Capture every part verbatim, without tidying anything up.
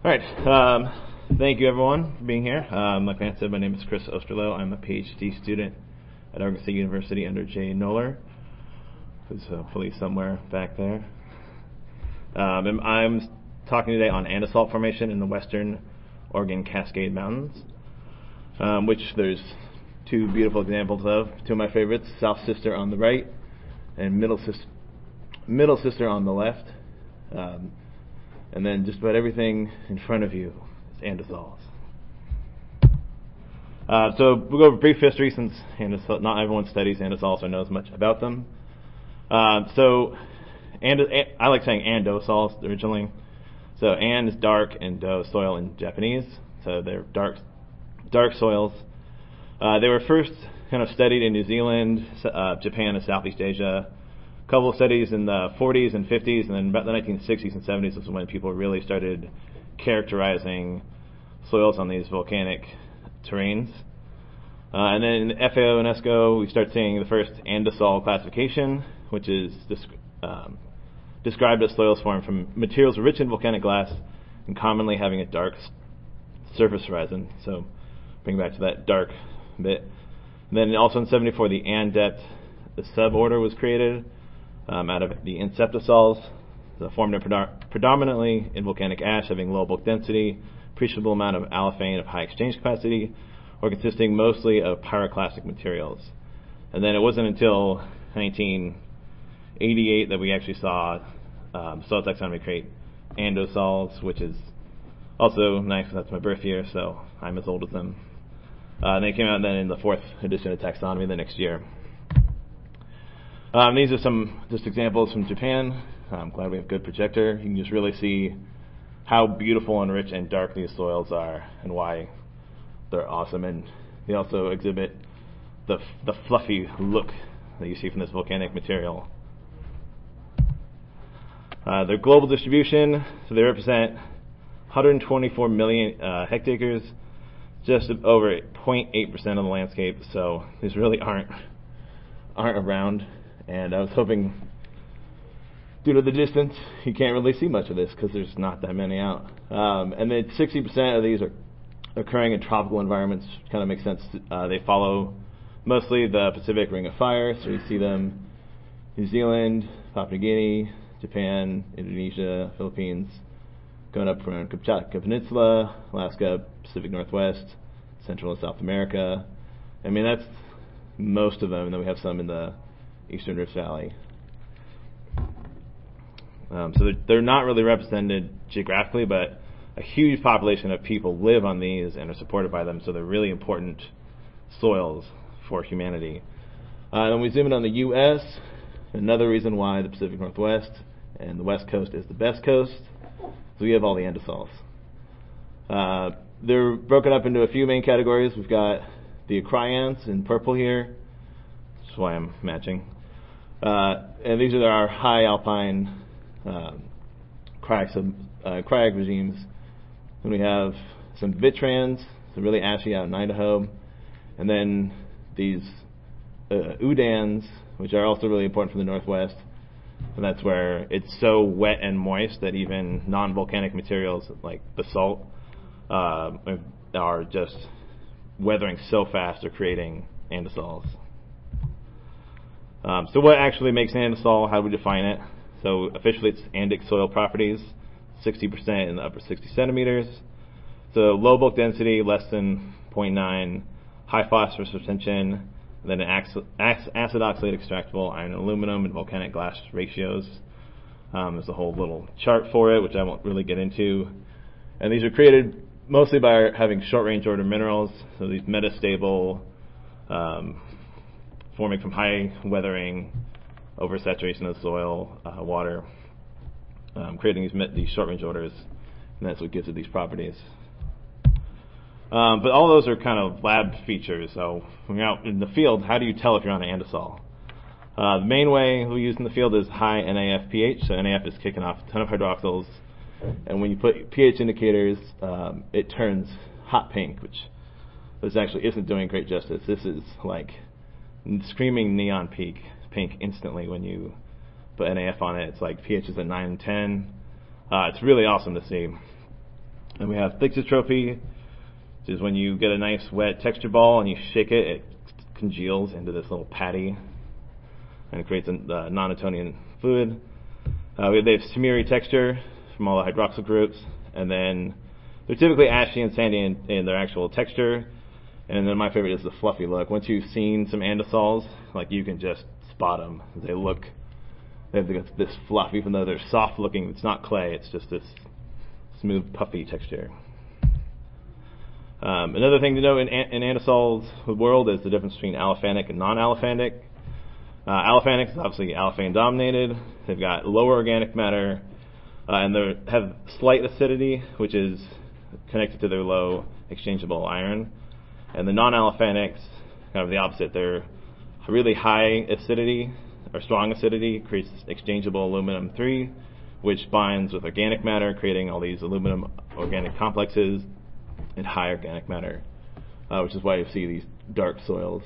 All right. Um, thank you, everyone, for being here. Um, like Matt said, my name is Chris Osterloh. I'm a PhD student at Oregon State University under Jay Noller, who's hopefully somewhere back there. Um, and I'm talking today on andesite formation in the western Oregon Cascade Mountains, um, which there's two beautiful examples of. Two of my favorites, South Sister on the right and Middle Sister, Middle Sister on the left. Um, and then just about everything in front of you is andesites. Uh, so we'll go over brief history since andesite, not everyone studies andesites or knows much about them. Uh, so and, I like saying andosols originally. So and is dark and do soil in Japanese. So they're dark, dark soils. Uh, they were first kind of studied in New Zealand, uh, Japan, and Southeast Asia. A couple of studies in the forties and fifties, and then about the nineteen sixties and seventies was when people really started characterizing soils on these volcanic terrains. Uh, and then in the F A O and UNESCO, we start seeing the first andesol classification, which is disc- um, described as soils formed from materials rich in volcanic glass and commonly having a dark s- surface horizon. So bring back to that dark bit. And then also in seventy-four, the Andept, the suborder, was created um, out of the inceptisols, so formed predom- predominantly in volcanic ash, having low bulk density, appreciable amount of allophane of high exchange capacity, or consisting mostly of pyroclastic materials. And then it wasn't until nineteen eighty-eight that we actually saw um, soil taxonomy create andosols, which is also nice. That's my birth year, so I'm as old as them. Uh, and they came out then in the fourth edition of taxonomy the next year. Um, these are some just examples from Japan. I'm glad we have a good projector. You can just really see how beautiful and rich and dark these soils are and why they're awesome. And they also exhibit the the fluffy look that you see from this volcanic material. Uh, their global distribution, so they represent one hundred twenty-four million uh, hectares, just over zero point eight percent of the landscape. So these really aren't aren't around. And I was hoping, due to the distance, you can't really see much of this because there's not that many out. Um, and then sixty percent of these are occurring in tropical environments, which kind of makes sense. Uh, they follow mostly the Pacific Ring of Fire, so you see them New Zealand, Papua New Guinea, Japan, Indonesia, Philippines, going up from Kamchatka Peninsula, Alaska, Pacific Northwest, Central and South America. I mean, that's most of them, and then we have some in the Eastern Rift Valley. Um, so they're, they're not really represented geographically, but a huge population of people live on these and are supported by them, so they're really important soils for humanity. Uh, and we zoom in on the U S, another reason why the Pacific Northwest and the West Coast is the best coast, so we have all the andesols. Uh, they're broken up into a few main categories. We've got the acryans in purple here. That's why I'm matching. Uh, and these are our high alpine um, crag, uh, crag regimes. Then we have some vitrans, so really ashy out in Idaho. And then these uh, udans, which are also really important for the Northwest. And that's where it's so wet and moist that even non-volcanic materials like basalt uh, are just weathering so fast or creating andesols. Um, so what actually makes an andesol? How do we define it? So officially it's andic soil properties, sixty percent in the upper sixty centimeters. So low bulk density, less than zero point nine, high phosphorus retention, and then an acid oxalate extractable iron and aluminum and volcanic glass ratios. Um, there's a whole little chart for it, which I won't really get into. And these are created mostly by having short range order minerals, so these metastable, um, forming from high weathering, oversaturation of the soil, uh, water, um, creating these, met- these short range orders, and that's what gives it these properties. Um, but all those are kind of lab features, so when you're out in the field, how do you tell if you're on an andesol? Uh, the main way we use in the field is high N A F pH, so N A F is kicking off a ton of hydroxyls, and when you put pH indicators, um, it turns hot pink, which this actually isn't doing great justice. This is like screaming neon pink, pink instantly when you put N A F on it. It's like pH is at nine and ten. Uh, it's really awesome to see. And we have thixotropy, which is when you get a nice wet texture ball and you shake it, it congeals into this little patty and it creates a uh, non-Newtonian fluid. Uh, we have, they have smeary texture from all the hydroxyl groups, and then they're typically ashy and sandy in, in their actual texture. And then my favorite is the fluffy look. Once you've seen some andesols, like you can just spot them. They look, they have this fluff, even though they're soft looking. It's not clay, it's just this smooth, puffy texture. Um, another thing to know in, in andesols world is the difference between allophanic and non-allophanic. Uh, allophanic is obviously allophane dominated. They've got lower organic matter, uh, and they have slight acidity, which is connected to their low exchangeable iron. And the non-allophanics, kind of the opposite. They're really high acidity, or strong acidity, creates exchangeable aluminum three, which binds with organic matter, creating all these aluminum organic complexes and high organic matter, uh, which is why you see these dark soils.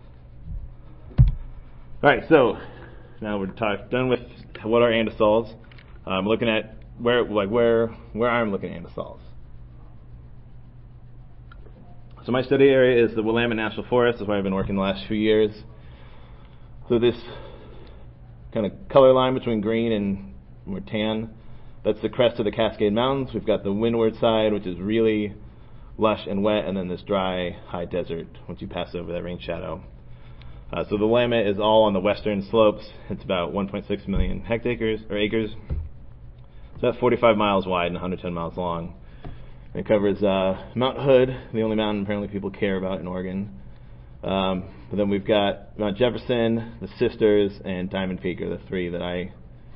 All right, so now we're talk, done with what are andesols. I'm looking at where, like where, where I'm looking at andesols. So my study area is the Willamette National Forest. That's where I've been working the last few years. So this kind of color line between green and more tan, that's the crest of the Cascade Mountains. We've got the windward side, which is really lush and wet, and then this dry, high desert once you pass over that rain shadow. Uh, so the Willamette is all on the western slopes. It's about one point six million hectares or acres. It's about forty-five miles wide and one hundred ten miles long. It covers uh, Mount Hood, the only mountain apparently people care about in Oregon. Um, but then we've got Mount Jefferson, the Sisters, and Diamond Peak are the three that I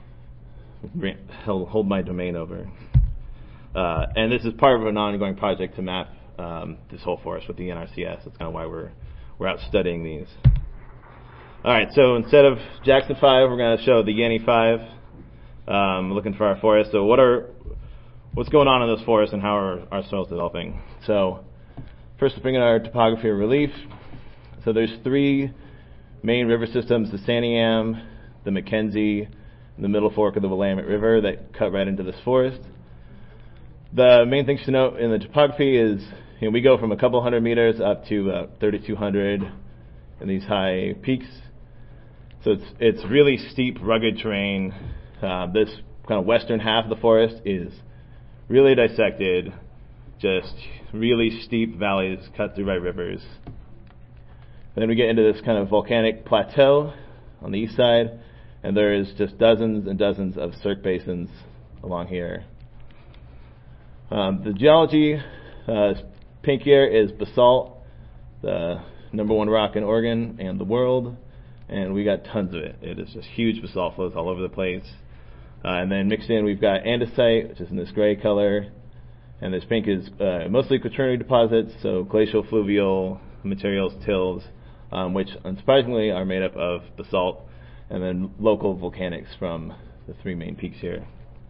hold my domain over. Uh, and this is part of an ongoing project to map um, this whole forest with the N R C S. That's kind of why we're we're out studying these. All right, so instead of Jackson five, we're going to show the Yeni five. Um, looking for our forest. So what are what's going on in those forests and how are our soils developing? So first, let's bring in our topography or relief. So there's three main river systems: the Santiam, the Mackenzie, and the Middle Fork of the Willamette River that cut right into this forest. The main things to note in the topography is, you know, we go from a couple hundred meters up to uh, thirty-two hundred in these high peaks. So it's it's really steep, rugged terrain. Uh, this kind of western half of the forest is really dissected, just really steep valleys cut through by rivers. And then we get into this kind of volcanic plateau on the east side, and there is just dozens and dozens of cirque basins along here. Um, the geology, uh, pink here is basalt, the number one rock in Oregon and the world, and we got tons of it. It is just huge basalt flows all over the place. Uh, and then mixed in, we've got andesite, which is in this gray color, and this pink is uh, mostly quaternary deposits, so glacial fluvial materials, tills, um, which unsurprisingly are made up of basalt, and then local volcanics from the three main peaks here.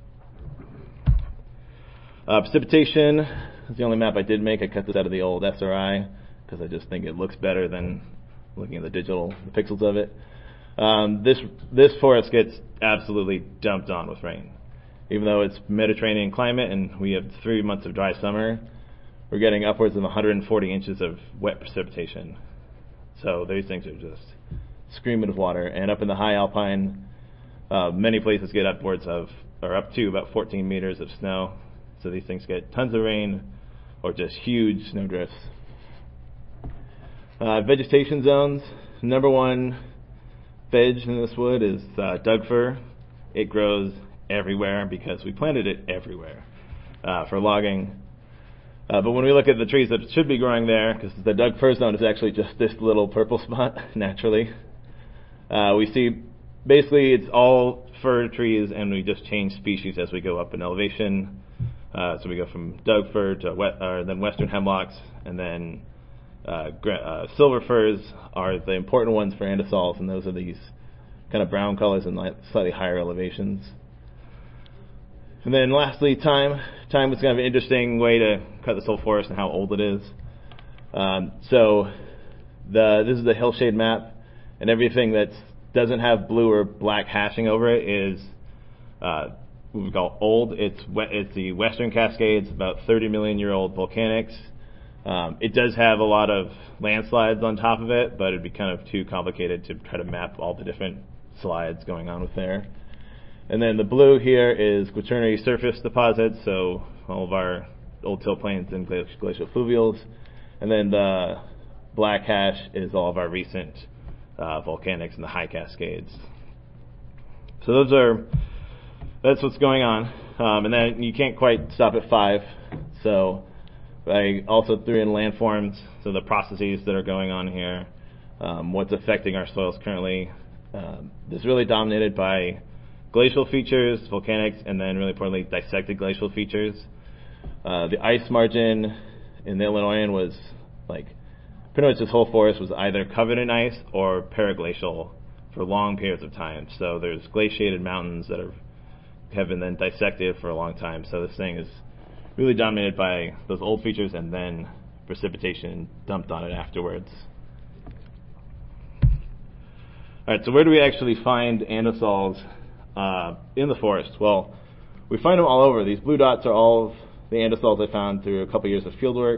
Uh, precipitation is the only map I did make. I cut this out of the old S R I because I just think it looks better than looking at the digital the pixels of it. Um, this this forest gets absolutely dumped on with rain. Even though it's Mediterranean climate and we have three months of dry summer, we're getting upwards of one hundred forty inches of wet precipitation. So these things are just screaming of water. And up in the high alpine, uh, many places get upwards of, or up to about fourteen meters of snow. So these things get tons of rain or just huge snow drifts. Uh, vegetation zones. Number one veg in this wood is uh, Doug fir. It grows everywhere because we planted it everywhere uh, for logging. Uh, but when we look at the trees that should be growing there, because the Doug fir zone is actually just this little purple spot naturally, uh, we see basically it's all fir trees, and we just change species as we go up in elevation. Uh, so we go from Doug fir to wet, or then western hemlocks, and then uh, gra- uh, silver firs are the important ones for andesols, and those are these kind of brown colors and slightly higher elevations. And then lastly, time. Time was kind of an interesting way to cut this whole forest and how old it is. Um, so the this is the hillshade map, and everything that doesn't have blue or black hashing over it is uh, what we call old. It's it's the Western Cascades, about thirty million year old volcanics. Um, it does have a lot of landslides on top of it, but it'd be kind of too complicated to try to map all the different slides going on with there. And then the blue here is Quaternary surface deposits, so all of our old till plains and glacial fluvials. And then the black hash is all of our recent uh, volcanics and the high cascades. So those are, that's what's going on. Um, and then you can't quite stop at five. So I also threw in landforms, so the processes that are going on here, um, what's affecting our soils currently. Um, this is really dominated by glacial features, volcanics, and then really importantly, dissected glacial features. Uh, the ice margin in the Illinoisan was like, pretty much this whole forest was either covered in ice or periglacial for long periods of time. So there's glaciated mountains that are, have been then dissected for a long time. So this thing is really dominated by those old features and then precipitation dumped on it afterwards. Alright, so where do we actually find andosols uh, in the forest? Well, we find them all over. These blue dots are all of the andosols I found through a couple years of field work.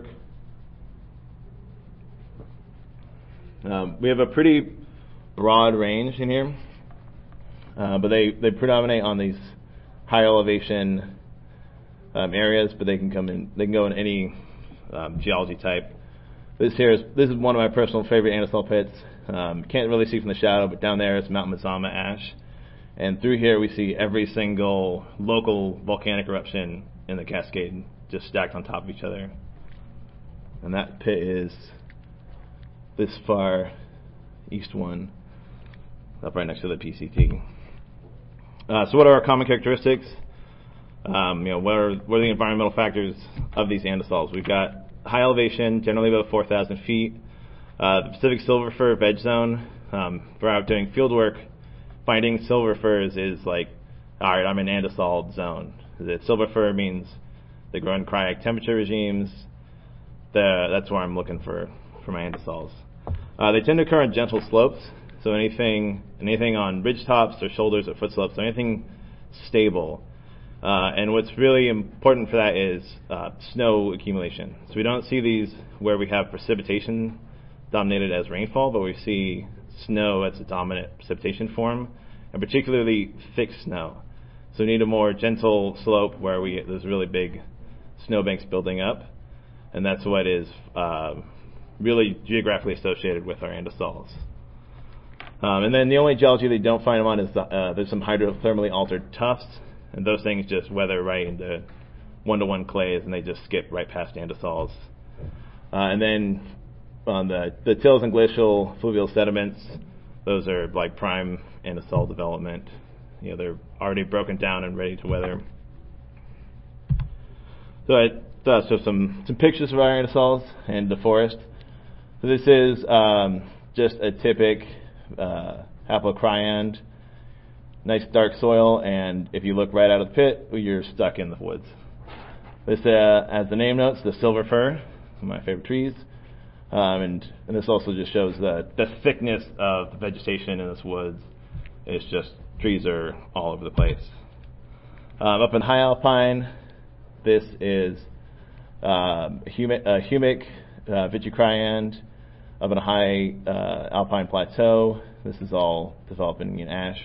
Um, we have a pretty broad range in here, uh, but they, they predominate on these high elevation um, areas, but they can come in, they can go in any um, geology type. This here is, this is one of my personal favorite andosol pits. Um, can't really see from the shadow, but down there is Mount Mazama ash. And through here we see every single local volcanic eruption in the Cascade just stacked on top of each other. And that pit is this far east one, up right next to the P C T. Uh, so what are our common characteristics? Um, you know, what are, what are the environmental factors of these andosols? We've got high elevation, generally about four thousand feet. Uh, the Pacific silver fir veg zone, um, for out doing field work, finding silver firs is like, all right, I'm in andosol zone. The silver fir means they grow in cryotic temperature regimes. The, that's where I'm looking for, for my andosols. Uh, they tend to occur on gentle slopes, so anything anything on ridge tops or shoulders or foot slopes, so anything stable. Uh, and what's really important for that is uh, snow accumulation. So we don't see these where we have precipitation dominated as rainfall, but we see snow as a dominant precipitation form, and particularly thick snow. So we need a more gentle slope where we there's really big snowbanks building up, and that's what is uh, really geographically associated with our andosols. Um, and then the only geology they don't find them on is the, uh, there's some hydrothermally altered tuffs, and those things just weather right into one-to-one clays, and they just skip right past andosols. Uh, and then on the, the tills and glacial fluvial sediments, those are like prime andosol development. You know, they're already broken down and ready to weather. So I uh, so some some pictures of our andosols and the forest. So this is um, just a typic uh, haplocryand, nice dark soil, and if you look right out of the pit, you're stuck in the woods. This, uh, as the name notes, the silver fir, one of my favorite trees. Um, and, and this also just shows the, the thickness of the vegetation in this woods. It's just, trees are all over the place. Um, up in high alpine, this is um, humic, uh, humic uh, vichicryand. Up in a high uh, alpine plateau, this is all developing in ash.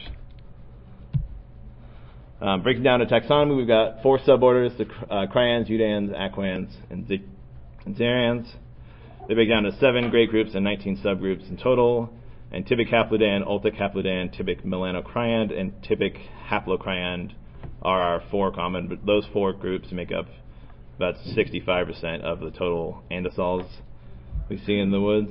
Um, breaking down to taxonomy, we've got four suborders, the uh, cryans, eudans, aquans, and xerians. They break down to seven great groups and nineteen subgroups in total. And typic haplodan, ultic haplodan, typic melanocryand, and typic haplocryand are our four common, but those four groups make up about sixty-five percent of the total andosols we see in the woods.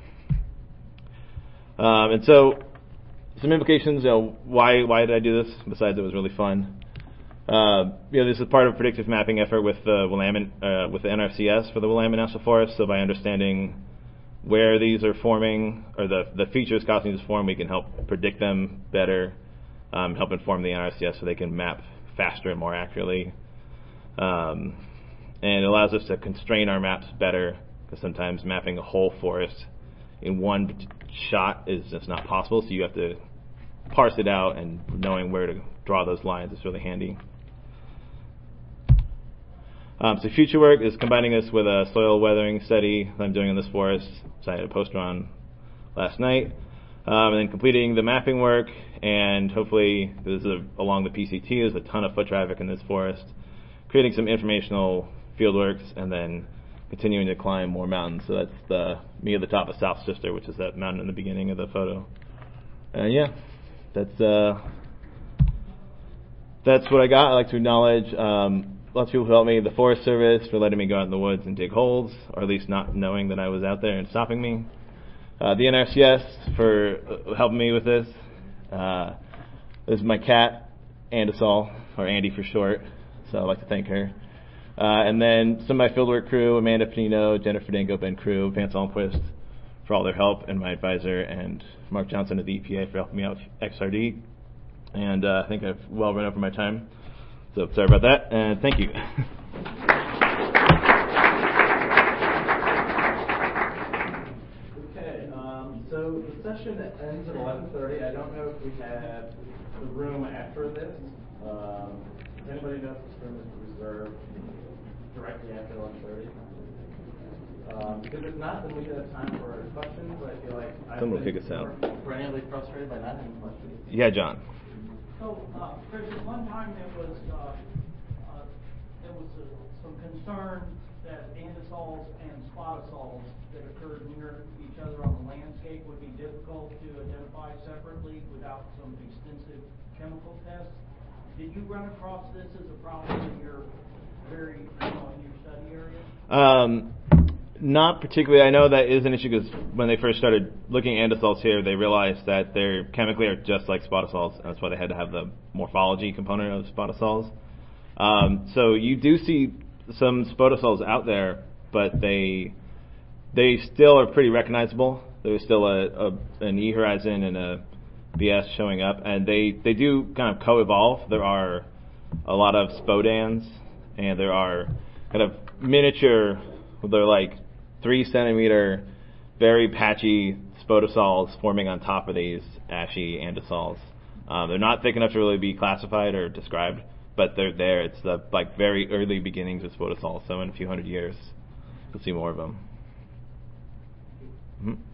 Um, and so, some implications, you know, why why did I do this, besides it was really fun? Uh, you know, this is part of a predictive mapping effort with the Willamette, uh, with the N R C S for the Willamette National Forest. So by understanding where these are forming, or the the features causing this to form, we can help predict them better, um, help inform the N R C S so they can map faster and more accurately. Um, and it allows us to constrain our maps better, because sometimes mapping a whole forest in one shot is just not possible. So you have to parse it out, and knowing where to draw those lines is really handy. Um, so future work is combining this with a soil weathering study that I'm doing in this forest. So I had a poster on last night. Um, and then completing the mapping work, and hopefully, this is a, along the P C T, there's a ton of foot traffic in this forest, creating some informational field works, and then continuing to climb more mountains. So that's the me at the top of South Sister, which is that mountain in the beginning of the photo. And yeah, that's uh, that's what I got. I'd like to acknowledge um, lots of people who helped me, the Forest Service for letting me go out in the woods and dig holes, or at least not knowing that I was out there and stopping me. Uh, the N R C S for uh, helping me with this. Uh, this is my cat, Andisol, or Andy for short, so I'd like to thank her. Uh, and then some of my fieldwork crew, Amanda Panino, Jennifer Dango, Ben Crew, Vance Almquist for all their help, and my advisor, and Mark Johnson of the E P A for helping me out with X R D. And uh, I think I've well run over my time, so sorry about that, and thank you. So the session ends at eleven thirty. I don't know if we have the room after this. Um, does anybody know if this room is reserved directly after eleven thirty? Um, because if not, then we could have time for questions. I feel like Someone will kick us out. Perennially frustrated by not having questions. Yeah, John. So, uh, Chris, at one time there was uh, uh, there was uh, some concern that andisols and spotosols that occurred near each other on the landscape would be difficult to identify separately without some extensive chemical tests. Did you run across this as a problem in your very, you know, in your study area? Um, not particularly. I know that is an issue because when they first started looking at andisols here, they realized that they chemically are just like spotosols, and that's why they had to have the morphology component of spotosols. Um, so you do see some spotosols out there, but they they still are pretty recognizable. There's still a, a an E horizon and a B S showing up, and they, they do kind of co-evolve. There are a lot of spodans, and there are kind of miniature, they're like three centimeter, very patchy spotosols forming on top of these ashy andisols. Um, they're not thick enough to really be classified or described, but they're there. It's the like very early beginnings of spotosols. So in a few hundred years, we'll see more of them. Mm-hmm.